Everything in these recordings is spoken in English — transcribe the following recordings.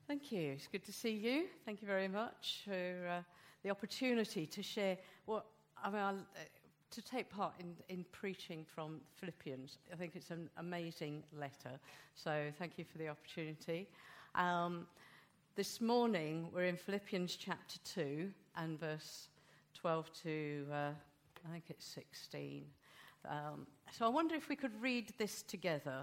Thank you. It's good to see you. Thank you very much for the opportunity to share to take part in preaching from Philippians. I think it's an amazing letter, so thank you for the opportunity. This morning we're in Philippians chapter 2 and verse 12 to, I think it's 16. So I wonder if we could read this together.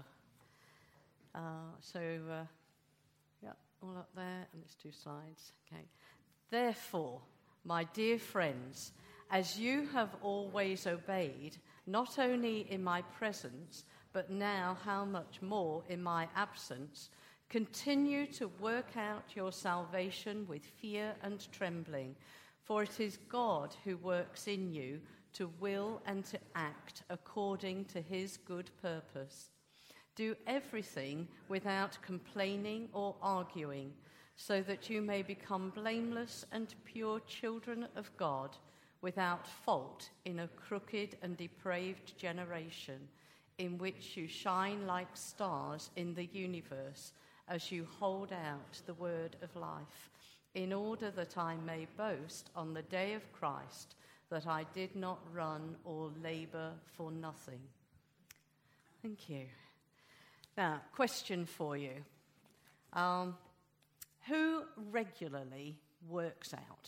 All up there, and it's 2 slides. Okay. Therefore, my dear friends, as you have always obeyed, not only in my presence, but now how much more in my absence, continue to work out your salvation with fear and trembling, for it is God who works in you to will and to act according to his good purpose. Do everything without complaining or arguing, so that you may become blameless and pure children of God, without fault in a crooked and depraved generation, in which you shine like stars in the universe, as you hold out the word of life, in order that I may boast on the day of Christ that I did not run or labor for nothing. Thank you. Now, question for you. Who regularly works out?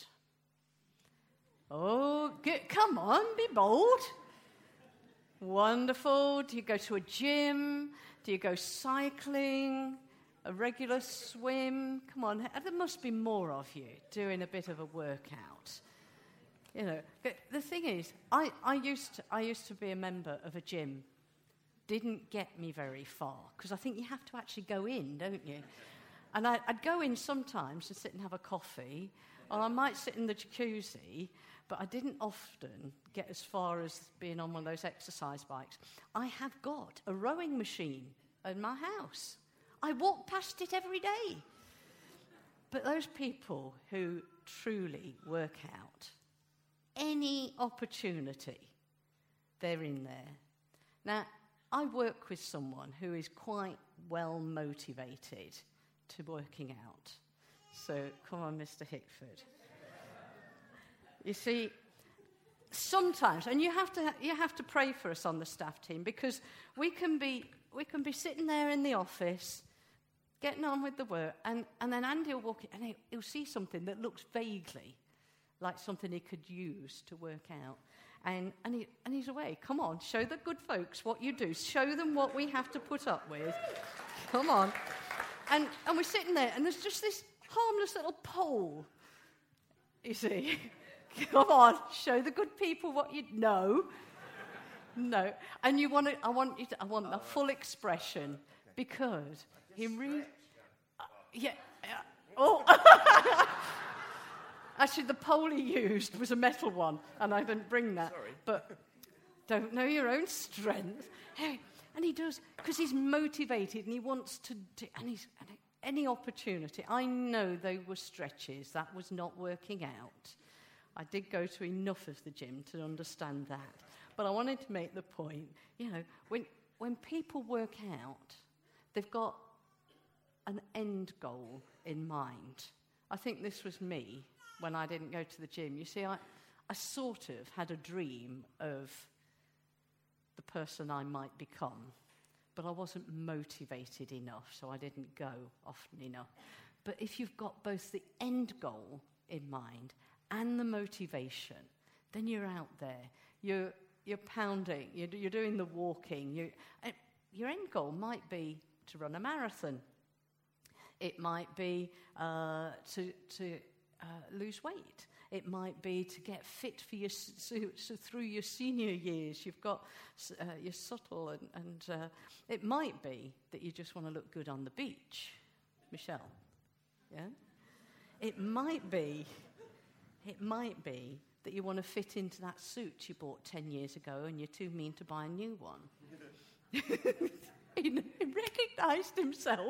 Oh, come on, be bold. Wonderful. Do you go to a gym? Do you go cycling? A regular swim? Come on, there must be more of you doing a bit of a workout. You know, the thing is, I used to be a member of a gym. Didn't get me very far, because I think you have to actually go in, don't you? And I'd go in sometimes and sit and have a coffee, or I might sit in the jacuzzi, but I didn't often get as far as being on one of those exercise bikes. I have got a rowing machine in my house. I walk past it every day. But those people who truly work out, any opportunity, they're in there. Now, I work with someone who is quite well motivated to working out. So, come on, Mr. Hickford. You see, sometimes, and you have to pray for us on the staff team, because we can be sitting there in the office, getting on with the work, and then Andy will walk in, and he'll see something that looks vaguely like something he could use to work out. And he's away. Come on, show the good folks what you do. Show them what we have to put up with. Come on. And we're sitting there, and there's just this harmless little pole. You see? Come on, show the good people what you know. No. And I want the full expression, because he really... Oh! Actually, the pole he used was a metal one, and I didn't bring that. Sorry. But don't know your own strength. Hey, and he does, because he's motivated, and he wants to do, and any opportunity. I know there were stretches that was not working out. I did go to enough of the gym to understand that. But I wanted to make the point, when people work out, they've got an end goal in mind. I think this was me when I didn't go to the gym. You see, I sort of had a dream of the person I might become, but I wasn't motivated enough, so I didn't go often enough. But if you've got both the end goal in mind and the motivation, then you're out there. You're pounding. You're doing the walking. Your end goal might be to run a marathon. It might be to lose weight. It might be to get fit for so through your senior years. You've got your subtle, and it might be that you just want to look good on the beach, Michelle. Yeah. It might be that you want to fit into that suit you bought 10 years ago, and you're too mean to buy a new one. He recognised himself.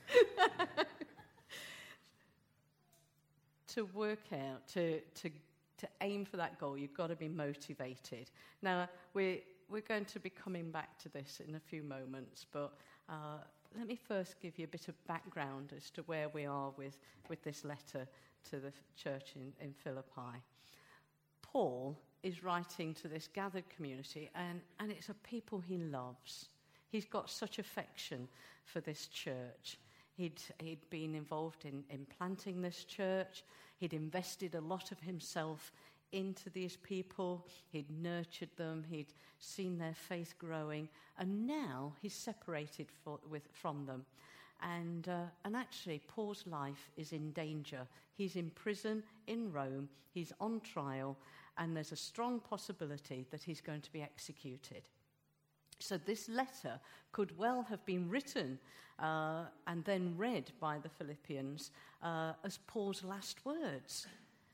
To work out, to aim for that goal, you've got to be motivated. Now, we're going to be coming back to this in a few moments, but let me first give you a bit of background as to where we are with this letter to the church in Philippi. Paul is writing to this gathered community, and it's a people he loves. He's got such affection for this church. He'd been involved in planting this church. He'd invested a lot of himself into these people. He'd nurtured them. He'd seen their faith growing. And now he's separated from them. And actually, Paul's life is in danger. He's in prison in Rome. He's on trial. And there's a strong possibility that he's going to be executed. So this letter could well have been written and then read by the Philippians as Paul's last words.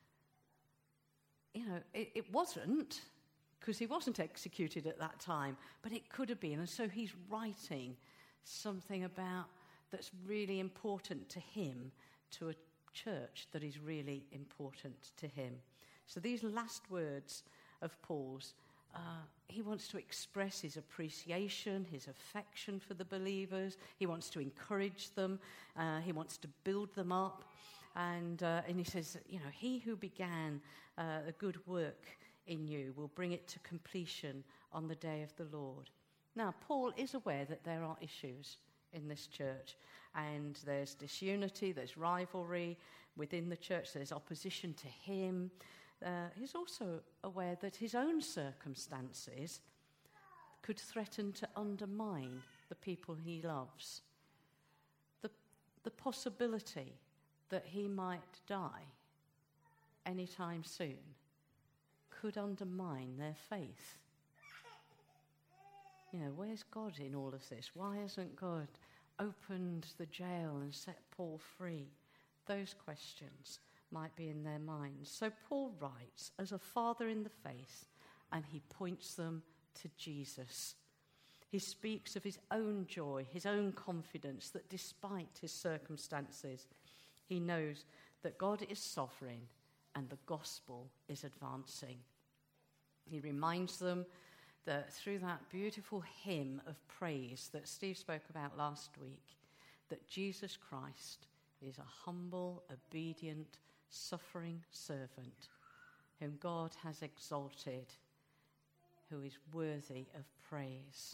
You know, it wasn't, because he wasn't executed at that time, but it could have been. And so he's writing something about that's really important to him, to a church that is really important to him. So these last words of Paul's, he wants to express his appreciation, his affection for the believers. He wants to encourage them. He wants to build them up. And he says, you know, he who began a good work in you will bring it to completion on the day of the Lord. Now, Paul is aware that there are issues in this church, and there's disunity, there's rivalry within the church, there's opposition to him. He's also aware that his own circumstances could threaten to undermine the people he loves. The possibility that he might die anytime soon could undermine their faith. You know, where's God in all of this? Why hasn't God opened the jail and set Paul free? Those questions might be in their minds. So Paul writes as a father in the faith, and he points them to Jesus. He speaks of his own joy, his own confidence, that despite his circumstances, he knows that God is sovereign and the gospel is advancing. He reminds them that through that beautiful hymn of praise that Steve spoke about last week, that Jesus Christ is a humble, obedient, suffering servant whom God has exalted, who is worthy of praise.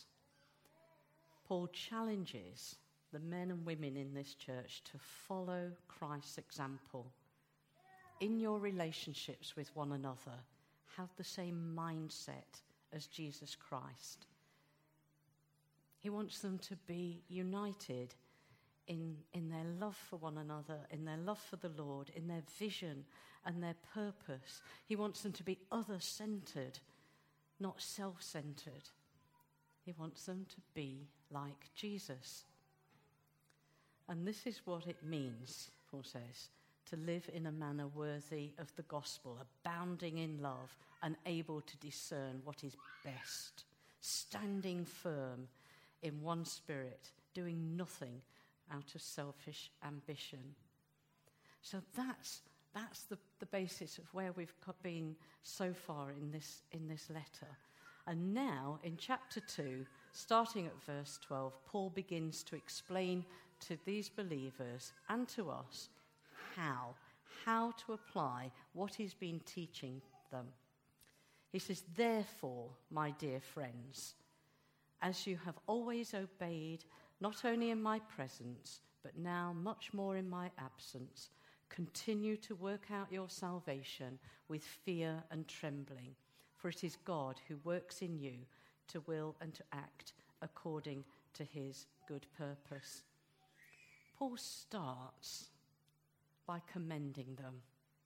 Paul challenges the men and women in this church to follow Christ's example. In your relationships with one another, have the same mindset as Jesus Christ. He wants them to be united in their love for one another, in their love for the Lord, in their vision and their purpose. He wants them to be other-centered, not self-centered. He wants them to be like Jesus. And this is what it means, Paul says, to live in a manner worthy of the gospel, abounding in love and able to discern what is best, standing firm in one spirit, doing nothing out of selfish ambition. So that's the basis of where we've been so far in this letter. And now, in chapter 2, starting at verse 12, Paul begins to explain to these believers and to us how to apply what he's been teaching them. He says, "Therefore, my dear friends, as you have always obeyed, not only in my presence, but now much more in my absence, continue to work out your salvation with fear and trembling, for it is God who works in you to will and to act according to his good purpose." Paul starts by commending them.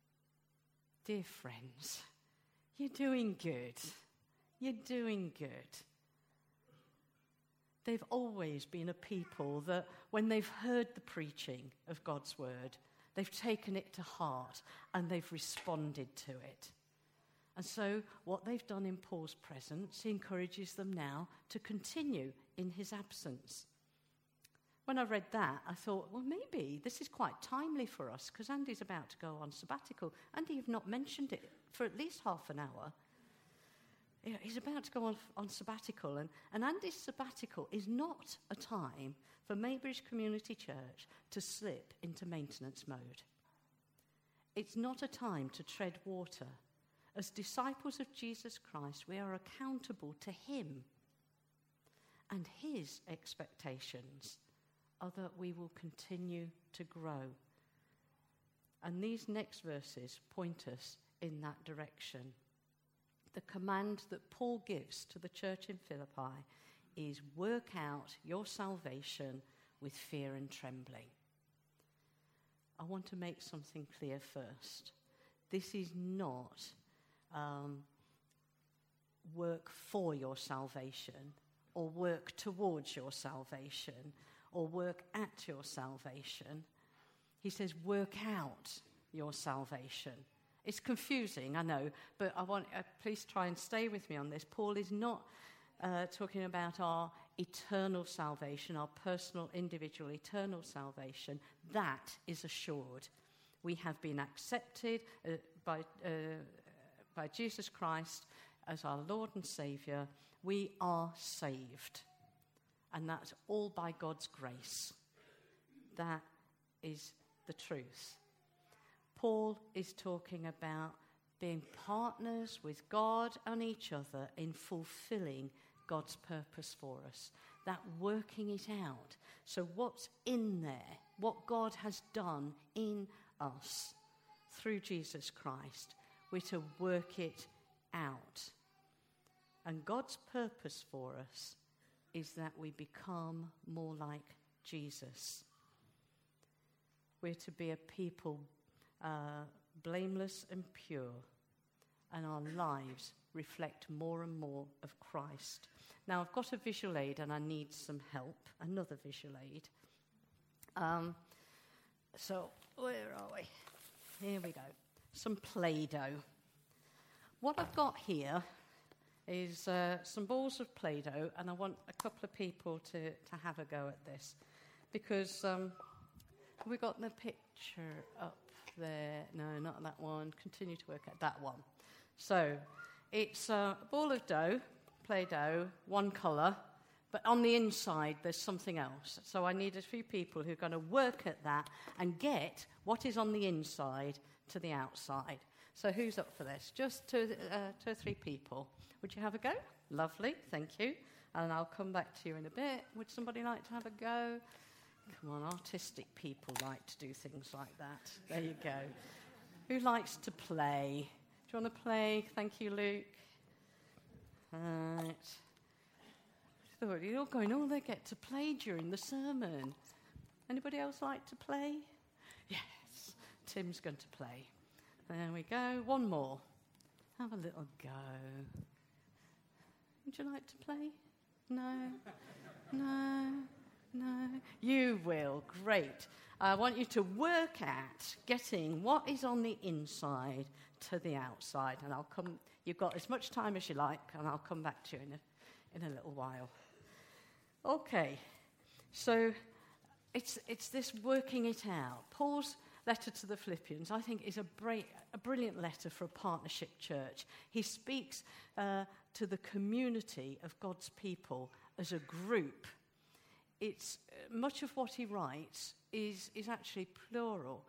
Dear friends, you're doing good. You're doing good. They've always been a people that when they've heard the preaching of God's word, they've taken it to heart and they've responded to it. And so what they've done in Paul's presence, he encourages them now to continue in his absence. When I read that, I thought, well, maybe this is quite timely for us because Andy's about to go on sabbatical. Andy, you've not mentioned it for at least half an hour. he's about to go on sabbatical, and Andy's sabbatical is not a time for Maybridge Community Church to slip into maintenance mode. It's not a time to tread water. As disciples of Jesus Christ, we are accountable to him, and his expectations are that we will continue to grow. And these next verses point us in that direction. The command that Paul gives to the church in Philippi is work out your salvation with fear and trembling. I want to make something clear first. This is not work for your salvation, or work towards your salvation, or work at your salvation. He says work out your salvation. It's confusing, I know, but I want please try and stay with me on this. Paul is not talking about our eternal salvation, our personal, individual, eternal salvation. That is assured. We have been accepted by Jesus Christ as our Lord and Saviour. We are saved. And that's all by God's grace. That is the truth. Paul is talking about being partners with God and each other in fulfilling God's purpose for us, that working it out. So what's in there, what God has done in us through Jesus Christ, we're to work it out. And God's purpose for us is that we become more like Jesus. We're to be a people blameless and pure, and our lives reflect more and more of Christ. Now, I've got a visual aid and I need some help, another visual aid. So, where are we? Here we go. Some Play-Doh. What I've got here is some balls of Play-Doh, and I want a couple of people to have a go at this. Because we got the picture up there. No, not that one. Continue to work at that one. So, it's a ball of dough, Play-Doh, one colour, but on the inside there's something else. So I need a few people who are going to work at that and get what is on the inside to the outside. So who's up for this? Just two or three people. Would you have a go? Lovely, thank you. And I'll come back to you in a bit. Would somebody like to have a go? Come on, artistic people like to do things like that. There you go. Who likes to play? Do you want to play? Thank you, Luke. Right. So you're all going, oh, they get to play during the sermon. Anybody else like to play? Yes, Tim's going to play. There we go. One more. Have a little go. Would you like to play? No? No? No? You will. Great. I want you to work at getting what is on the inside to the outside. And I'll come. You've got as much time as you like, and I'll come back to you in a little while. Okay. So it's this working it out. Paul's letter to the Philippians, I think, is a brilliant letter for a partnership church. He speaks to the community of God's people as a group. It's much of what he writes is actually plural.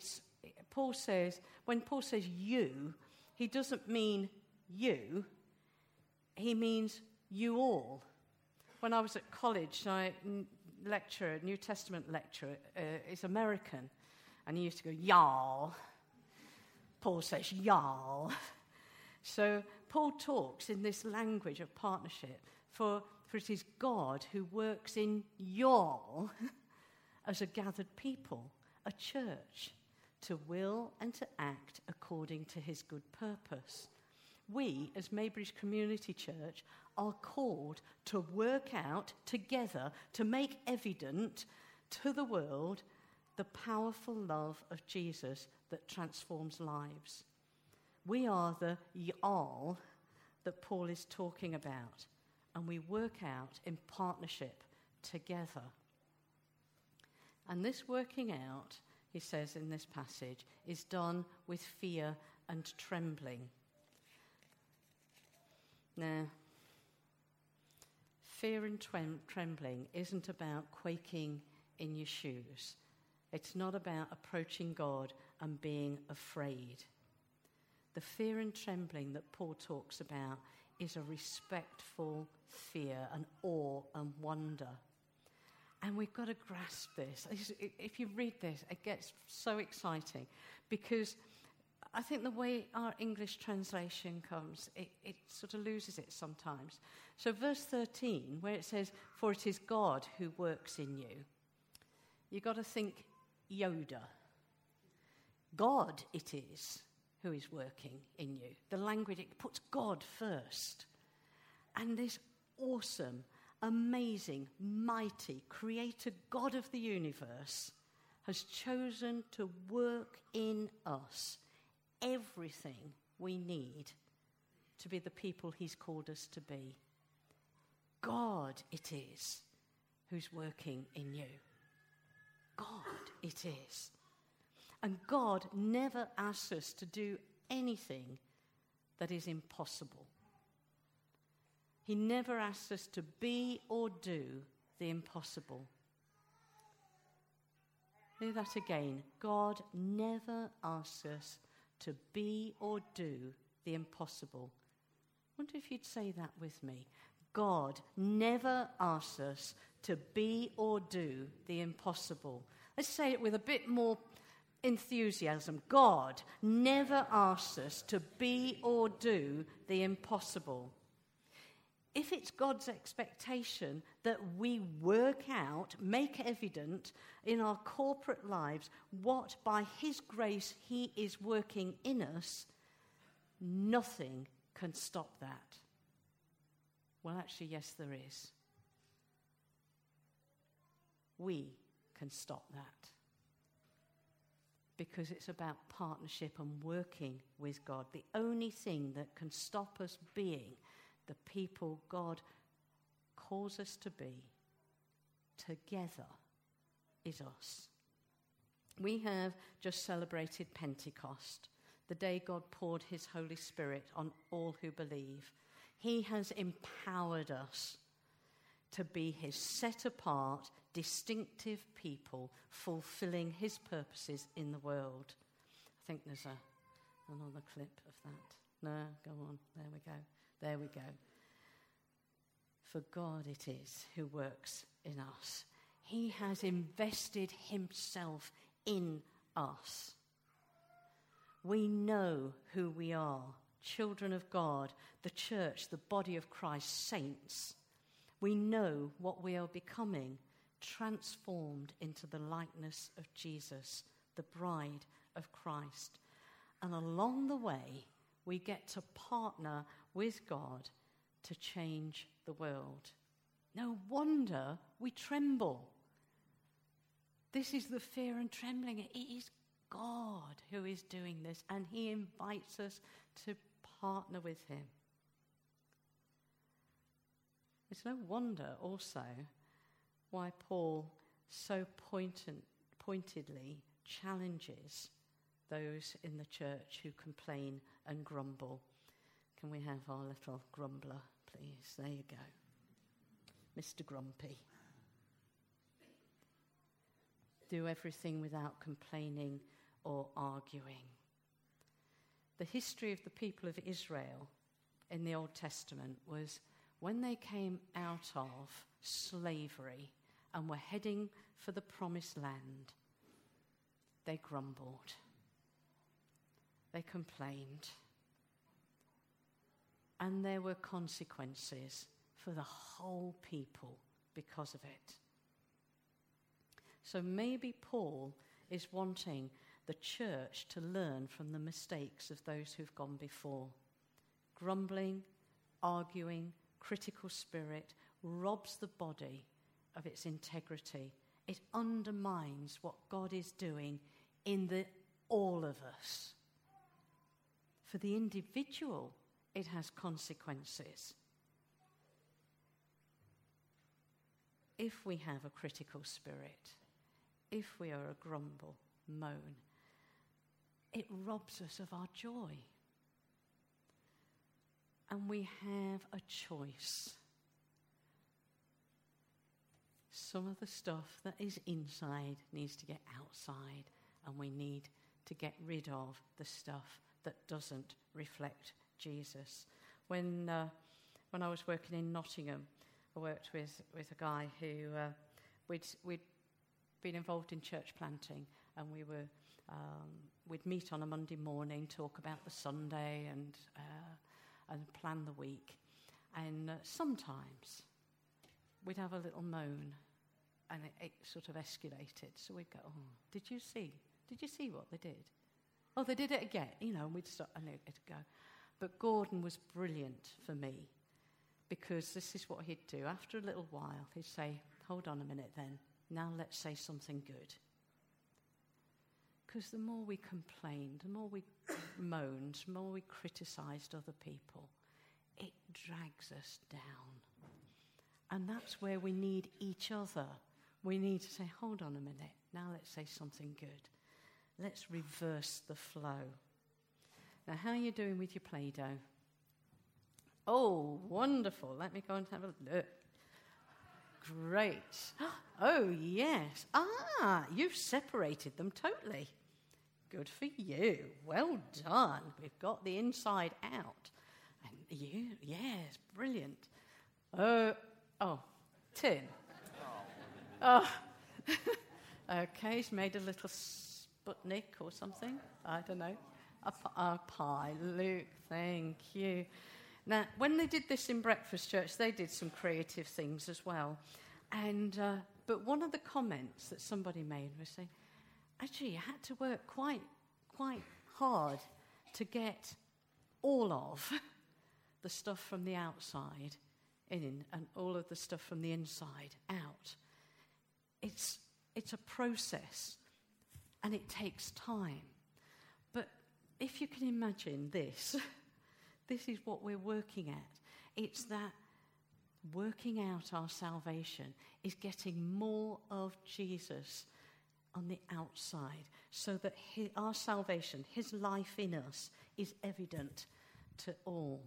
When Paul says you, he doesn't mean you, he means you all. When I was at college, New Testament lecturer, is American, and he used to go, y'all. Paul says, y'all. So Paul talks in this language of partnership, for it is God who works in y'all as a gathered people, a church, to will and to act according to his good purpose. We, as Maybridge Community Church, are called to work out together, to make evident to the world the powerful love of Jesus that transforms lives. We are the y'all that Paul is talking about, and we work out in partnership together. And this working out, he says in this passage, is done with fear and trembling. Now, fear and trembling isn't about quaking in your shoes. It's not about approaching God and being afraid. The fear and trembling that Paul talks about is a respectful fear and awe and wonder. And we've got to grasp this. If you read this, it gets so exciting because I think the way our English translation comes, it sort of loses it sometimes. So verse 13, where it says, "For it is God who works in you," you've got to think Yoda. God it is who is working in you. The language, it puts God first. And this awesome, amazing, mighty, creator God of the universe has chosen to work in us everything we need to be the people he's called us to be. God it is who's working in you. God it is. And God never asks us to do anything that is impossible. He never asks us to be or do the impossible. Hear that again. God never asks us to be or do the impossible. I wonder if you'd say that with me. God never asks us to be or do the impossible. Let's say it with a bit more enthusiasm. God never asks us to be or do the impossible. If it's God's expectation that we work out, make evident in our corporate lives what by his grace he is working in us, nothing can stop that. Well, actually, yes, there is. We can stop that. Because it's about partnership and working with God. The only thing that can stop us being the people God calls us to be together is us. We have just celebrated Pentecost, the day God poured his Holy Spirit on all who believe. He has empowered us to be his set-apart, distinctive people fulfilling his purposes in the world. I think there's another clip of that. No, go on. There we go. There we go. For God it is who works in us. He has invested himself in us. We know who we are, children of God, the church, the body of Christ, saints. We know what we are becoming, transformed into the likeness of Jesus, the bride of Christ. And along the way, we get to partner with God to change the world. No wonder we tremble. This is the fear and trembling. It is God who is doing this, and he invites us to partner with him. It's no wonder also why Paul so pointedly challenges those in the church who complain and grumble. Can we have our little grumbler, please? There you go. Mr. Grumpy. Do everything without complaining or arguing. The history of the people of Israel in the Old Testament was when they came out of slavery and were heading for the promised land, they grumbled. They complained. And there were consequences for the whole people because of it. So maybe Paul is wanting the church to learn from the mistakes of those who've gone before. Grumbling, arguing, critical spirit robs the body of its integrity. It undermines what God is doing in all of us. For the individual, it has consequences. If we have a critical spirit, if we are a grumble, moan, it robs us of our joy. And we have a choice. Some of the stuff that is inside needs to get outside, and we need to get rid of the stuff that doesn't reflect Jesus. When I was working in Nottingham, I worked with a guy who we'd been involved in church planting, and we'd meet on a Monday morning, talk about the Sunday, and plan the week. And sometimes we'd have a little moan, and it sort of escalated. So we'd go, "Oh, did you see what they did? Oh, they did it again." And we'd stop, and it'd go. But Gordon was brilliant for me, because this is what he'd do. After a little while, he'd say, "Hold on a minute then. Now let's say something good." Because the more we complained, the more we moaned, the more we criticised other people, it drags us down. And that's where we need each other. We need to say, "Hold on a minute. Now let's say something good. Let's reverse the flow." Now, how are you doing with your Play-Doh? Oh, wonderful. Let me go and have a look. Great. Oh, yes. You've separated them totally. Good for you. Well done. We've got the inside out. And you, yes, brilliant. Tim. Oh. Okay, he's made a little Sputnik or something. I don't know. A pie. Luke, thank you. Now, when they did this in Breakfast Church, they did some creative things as well. But one of the comments that somebody made was saying, actually, you had to work quite hard to get all of the stuff from the outside in and all of the stuff from the inside out. It's a process, and it takes time. But if you can imagine this, this is what we're working at. It's that working out our salvation is getting more of Jesus on the outside, so that our salvation, his life in us, is evident to all.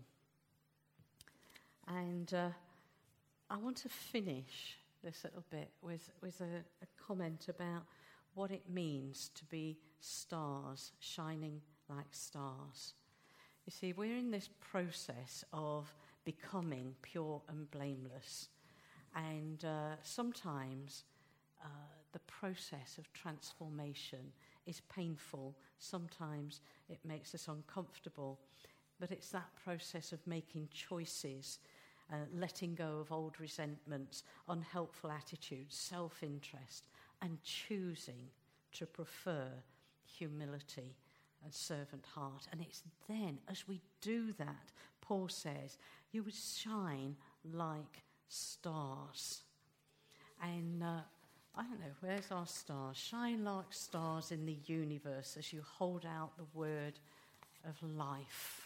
And I want to finish this little bit with a comment about what it means to be stars, shining like stars. You see, we're in this process of becoming pure and blameless. And sometimes the process of transformation is painful. Sometimes it makes us uncomfortable. But it's that process of making choices, letting go of old resentments, unhelpful attitudes, self-interest, and choosing to prefer humility and servant heart. And it's then, as we do that, Paul says, you would shine like stars. And I don't know, where's our stars? Shine like stars in the universe as you hold out the word of life.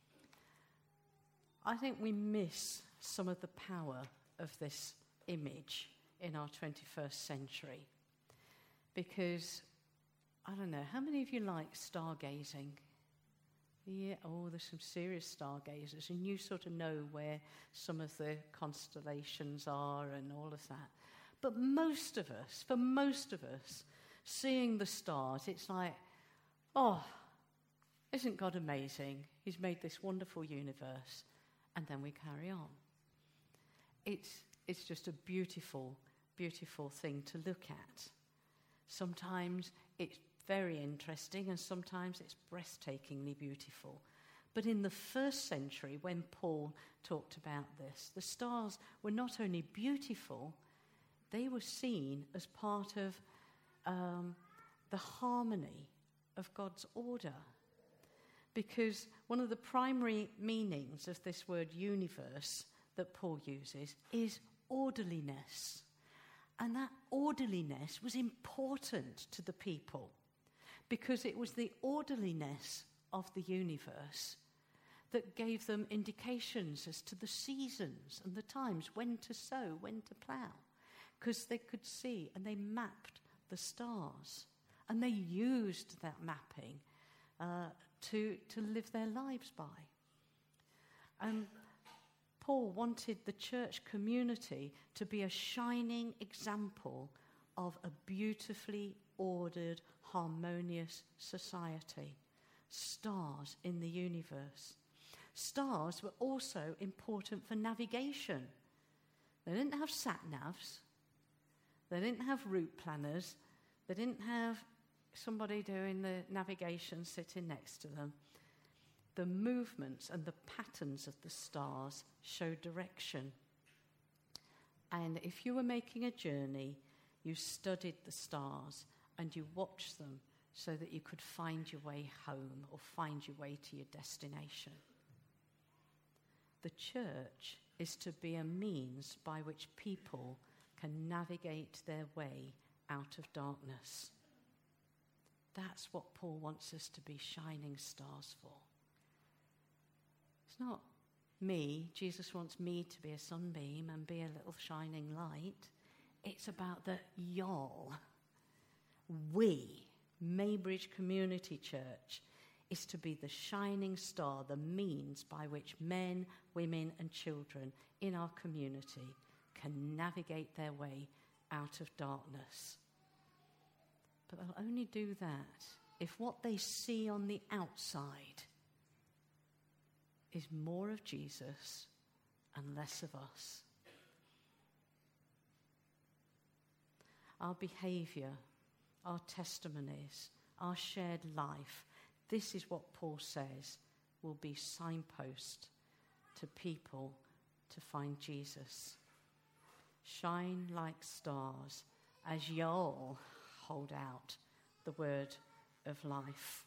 I think we miss some of the power of this image in our 21st century. Because, I don't know, how many of you like stargazing? Yeah, there's some serious stargazers, and you sort of know where some of the constellations are and all of that. But for most of us, seeing the stars, it's like, isn't God amazing? He's made this wonderful universe. And then we carry on. It's just a beautiful, beautiful thing to look at. Sometimes it's very interesting, and sometimes it's breathtakingly beautiful. But in the first century, when Paul talked about this, the stars were not only beautiful, they were seen as part of the harmony of God's order. Because one of the primary meanings of this word universe that Paul uses is orderliness. And that orderliness was important to the people, because it was the orderliness of the universe that gave them indications as to the seasons and the times, when to sow, when to plough, because they could see and they mapped the stars. And they used that mapping to live their lives by. Paul wanted the church community to be a shining example of a beautifully ordered, harmonious society. Stars in the universe. Stars were also important for navigation. They didn't have sat-navs. They didn't have route planners. They didn't have somebody doing the navigation sitting next to them. The movements and the patterns of the stars show direction. And if you were making a journey, you studied the stars and you watched them so that you could find your way home or find your way to your destination. The church is to be a means by which people can navigate their way out of darkness. That's what Paul wants us to be shining stars for. It's not me. Jesus wants me to be a sunbeam and be a little shining light. It's about the y'all. We, Maybridge Community Church, is to be the shining star, the means by which men, women and children in our community can navigate their way out of darkness. But they'll only do that if what they see on the outside is more of Jesus and less of us. Our behaviour, our testimonies, our shared life, this is what Paul says will be signpost to people to find Jesus. Shine like stars as y'all hold out the word of life.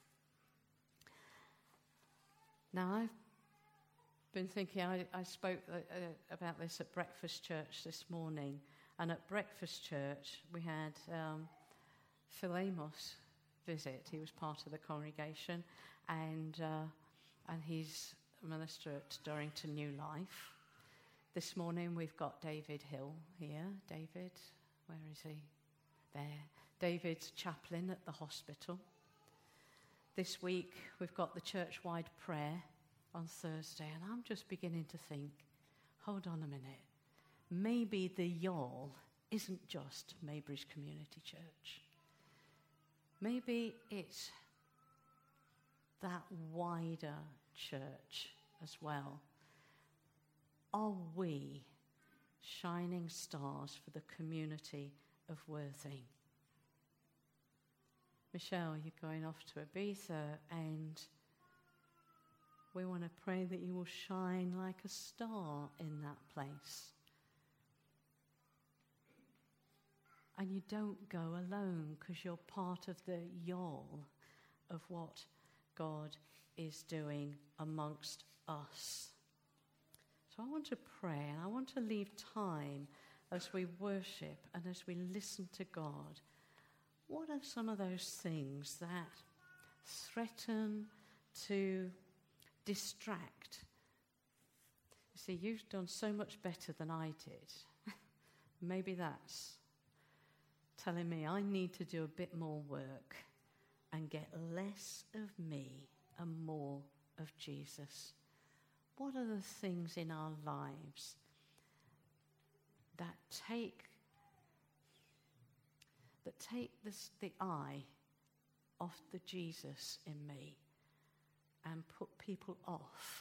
Now, I've been thinking, I spoke about this at Breakfast Church this morning, and at Breakfast Church we had Phil Amos visit. He was part of the congregation, and he's a minister at Durrington New Life. This morning we've got David Hill here. David, where is he? There. David's chaplain at the hospital. This week we've got the church-wide prayer on Thursday, and I'm just beginning to think, hold on a minute, maybe the y'all isn't just Maybridge Community Church. Maybe it's that wider church as well. Are we shining stars for the community of Worthing? Michelle, you're going off to Ibiza, and we want to pray that you will shine like a star in that place. And you don't go alone because you're part of the y'all of what God is doing amongst us. So I want to pray, and I want to leave time as we worship and as we listen to God. What are some of those things that threaten to distract? You see, you've done so much better than I did. Maybe that's telling me I need to do a bit more work and get less of me and more of Jesus. What are the things in our lives that take the eye off the Jesus in me and put people off?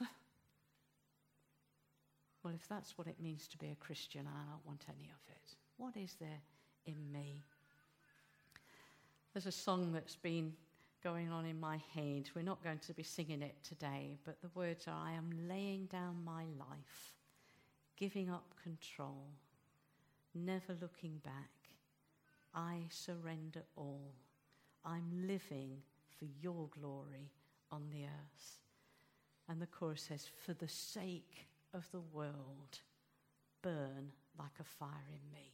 Well, if that's what it means to be a Christian, I don't want any of it. What is there in me? There's a song that's been going on in my head. We're not going to be singing it today, but the words are, I am laying down my life, giving up control, never looking back. I surrender all. I'm living for your glory on the earth. And the chorus says, for the sake of the world, burn like a fire in me.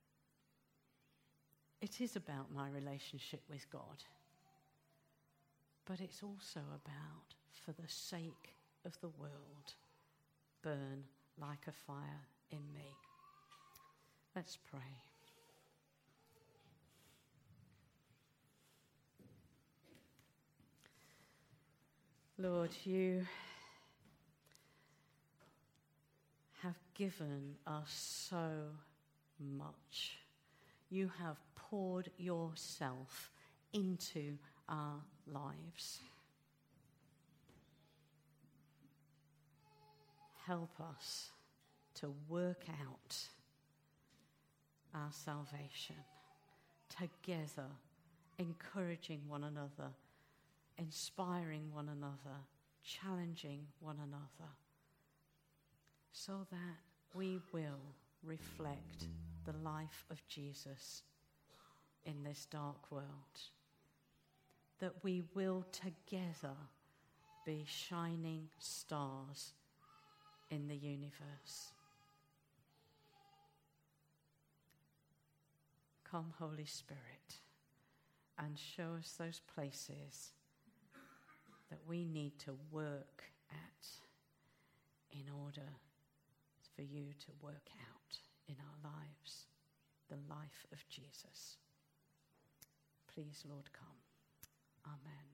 It is about my relationship with God, but it's also about, for the sake of the world, burn like a fire in me. Let's pray. Lord, you have given us so much. You have poured yourself into our lives. Help us to work out our salvation together, encouraging one another, inspiring one another, challenging one another, so that we will reflect the life of Jesus in this dark world, that we will together be shining stars in the universe. Come, Holy Spirit, and show us those places that we need to work at in order for you to work out in our lives the life of Jesus. Please, Lord, come. Amen.